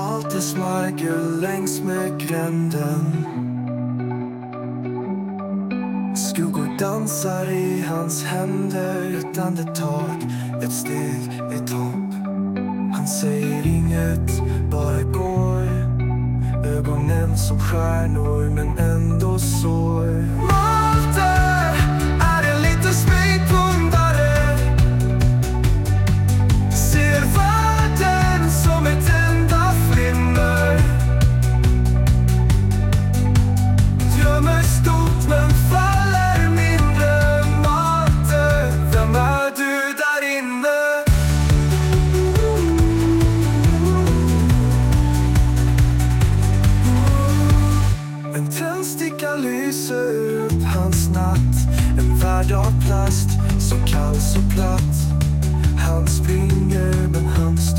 Maltes marker längs med gränden. Skuggor dansar i hans händer. Ett andetag, ett steg, ett hopp. Han säger inget, bara går. Ögonen som stjärnor men ändå sår. Malte är en liten smygpundare. Ser världen som ett enda flimmer. Drömmer stort men faller mindre. Malte, vem är du där inne? En tändsticka lyser upp hans natt. En värld av plast, så kall så platt. Han springer men han står.